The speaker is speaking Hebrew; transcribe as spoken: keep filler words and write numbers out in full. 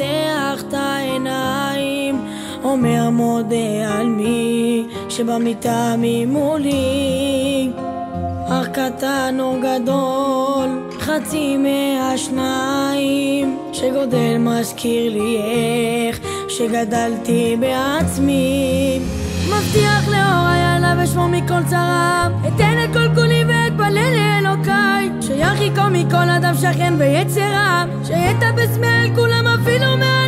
פותח את העיניים, אומר מודה על מי שבמיטה ממולי. אך קטן או גדול, חצי מהשניים, שגודל מזכיר לי איך שגדלתי בעצמי. מבטיח לאור היאללה ושמו מכל צרם, אתן את כל כולי ואתפלל לאלוקיי, שירחיקו מכל אדם שכן ויצרה, שיטפס מעל כולם אפילו מה